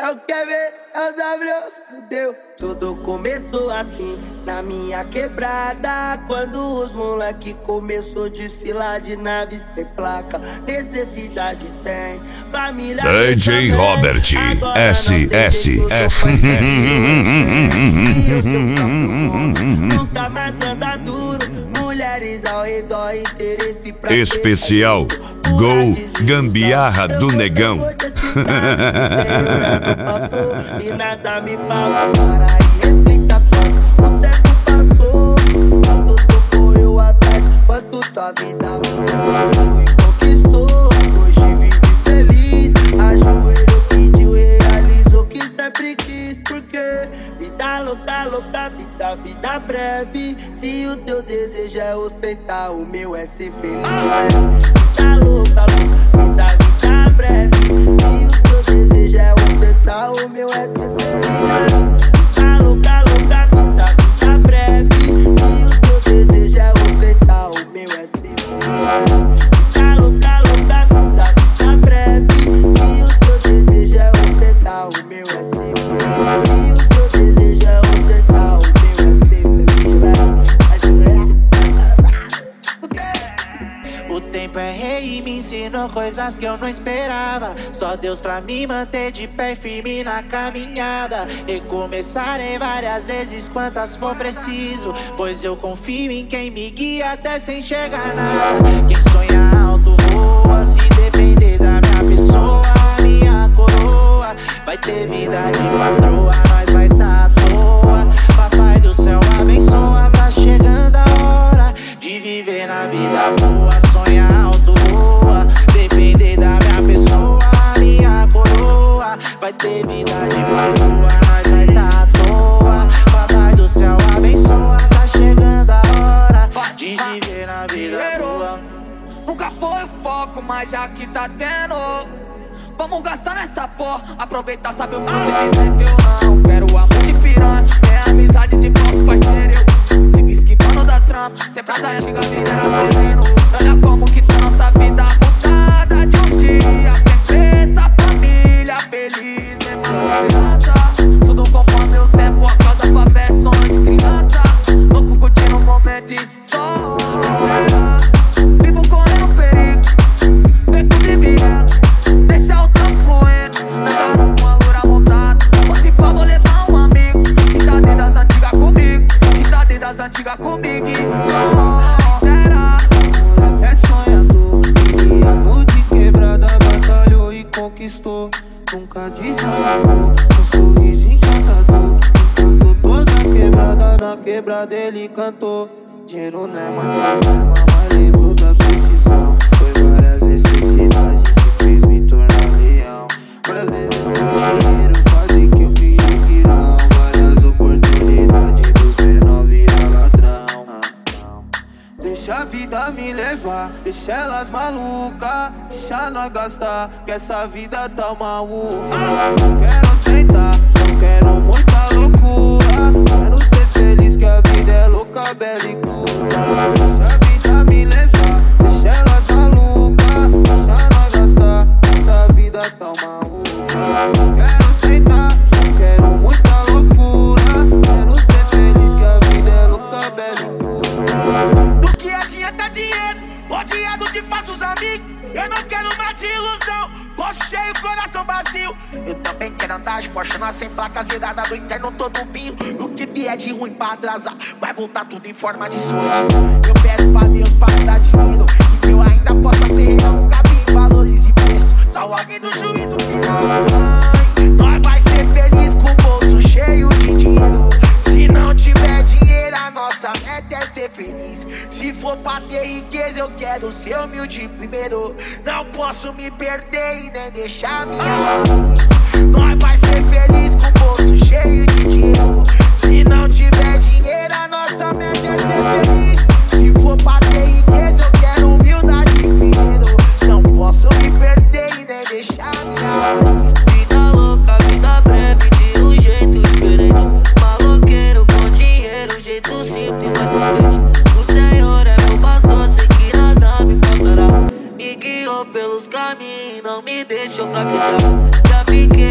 não quer ver, é o W, fudeu. Tudo começou assim, na minha quebrada, quando os moleque começou a desfilar de nave sem placa. Necessidade tem, família DJ Robert SS. Nunca mais anda duro, mulheres ao redor, interesse pra Especial Gol Gambiarra do Negão. E nada me falta, para e reflita quanto o tempo passou, quanto tu correu atrás, quanto tua vida mudou e conquistou. Hoje vive feliz, ajoelhou, pediu, realizou o que sempre quis. Porque vida louca, vida breve. Se o teu desejo é ostentar, o meu é ser feliz. Vida louca, vida breve. Se o teu desejo é ostentar, o meu é ser feliz. Vida louca, vida breve. Se o teu desejo é ostentar, o meu é ser feliz. Vida louca, vida breve. Se o teu desejo é ostentar, o meu é ser feliz. Se o teu desejo é ostentar, o meu é ser feliz. O tempo é rei e me ensinou coisas que eu não esperava. Só Deus pra me manter de pé e firme na caminhada. Recomeçarei várias vezes, quantas for preciso, pois eu confio em quem me guia até sem enxergar nada. Quem sonha alto voa, se depender da minha pessoa, minha coroa vai ter vida de patroa, nós vai tá à toa. Papai do céu abençoa, tá chegando a hora de viver na vida boa. Sonha alto voa, depender da minha pessoa, minha coroa vai ter vida de patroa, nós vai tá à toa. Papai do céu abençoa, tá chegando a hora de viver na vida boa. Nunca foi o foco, mas já que tá tendo, vamos gastar nessa porra, aproveitar, sabe o procedimento. Eu não quero amor de piranha, é amizade de falso parceiro. Eu sigo esquivando da trama, sempre as antigas vida era sereno. Olha como que tá nossa vida mudada de uns dias. Sempre essa família feliz, mesmo esperança. Tudo conforme o tempo, a casa pra sonho de criança. Louco curtindo o momento e só vivo correndo perigo, beco de biela, deixa o trampo fluindo, andar com a loura montada. Ou se pá, vou levar um amigo que tá dentro das antigas comigo, que tá dentro das antigas comigo. Só será moleque é sonhador, criado de quebrada, batalhou e conquistou. Nunca desanimou, um sorriso encantador. Encantou toda quebrada, na quebrada ele cantou. Dinheiro não é mais problema, mas lembrou da precisão. Foi várias necessidades que fez me tornar leal. Várias vezes por dinheiro quase que eu pedi virão. Várias oportunidades dos menor virar ladrão. Deixa a vida me levar, deixa elas malucas, deixa nós gastar, que essa vida tá uma uva. Não quero ostentar, não quero muita loucura, quero ser feliz, que a vida é louca, bela e curta. Deixa a vida me levar, deixa elas malucas, deixa nós gastar, essa vida tá uma uva. Não quero ostentar, não quero muita loucura, quero ser feliz, que a vida é louca, bela e curta. do que adianta dinheiro, rodeado de falsos amigos. Eu não quero mais de ilusão, bolso cheio, coração vazio. Eu também quero andar de Fortuna sem placas, zerada do interno todo vinho. O que vier de ruim pra atrasar, vai voltar tudo em forma de sorriso. Eu peço pra Deus pra me dar dinheiro e que eu ainda possa ser real. Nunca vi valores e preço, só alguém do juízo final. Nós vai ser feliz com o bolso cheio de dinheiro. Se não tiver dinheiro, a nossa meta é ser feliz. Se for pra ter riqueza, eu quero ser humilde primeiro. Não posso me perder e nem deixar minha raiz. Nós vai ser feliz com o bolso cheio de dinheiro. Se não tiver dinheiro, a nossa meta é ser feliz. Se for pra ter riqueza, eu quero humildade primeiro. Não posso me perder e nem deixar minha raiz. Vida louca, vida breve, de um jeito diferente. Maloqueiro com dinheiro, jeito simples, mas potente. O Senhor é meu pastor, sei que nada me faltará. Me guiou pelos caminhos, não me deixou fraquejar. Já fiquei uns dias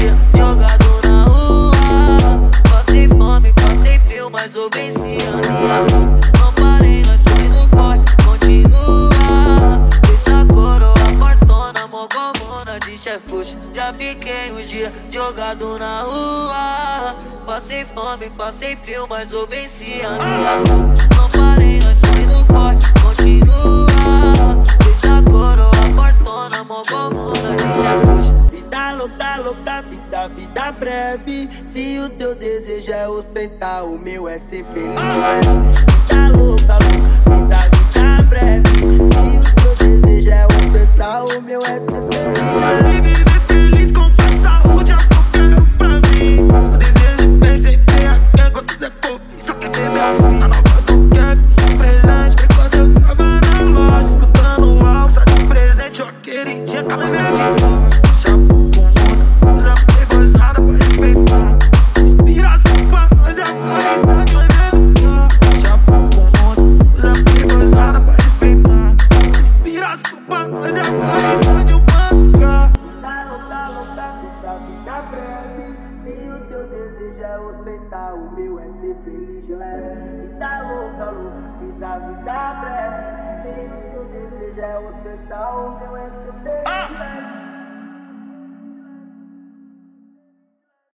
dia jogado na rua. Passei fome, passei frio, mas eu venci a minha. Não parei, nós foi no corre, continua. Deixa a coroa fortona, mogomona de chefuxa. Já fiquei um dia jogado na rua. Passei fome, passei frio, mas eu venci a minha. Não parei, nós foi no corre, continua. Deixa a coroa fortona, mogomona de chefuxa. Vida louca, louca, vida breve. Se o teu desejo é ostentar, o meu é ser feliz. Vida louca, louca, vida breve. Se o teu desejo é ostentar, o meu é ser feliz. Se viver feliz com mais saúde é o que eu quero pra mim. Só desejo bem, sem ganhar, quer quanto é pouco, só quer ver minha filha. A nova do Kevin, presente, enquanto eu tava na loja, escutando o alça de presente. Eu aquele dia que eu me vendi. Se o teu desejo é ostentar, o meu é ser feliz. Vida louca, louca, vida breve. Se o teu desejo é ostentar, o meu é ser feliz.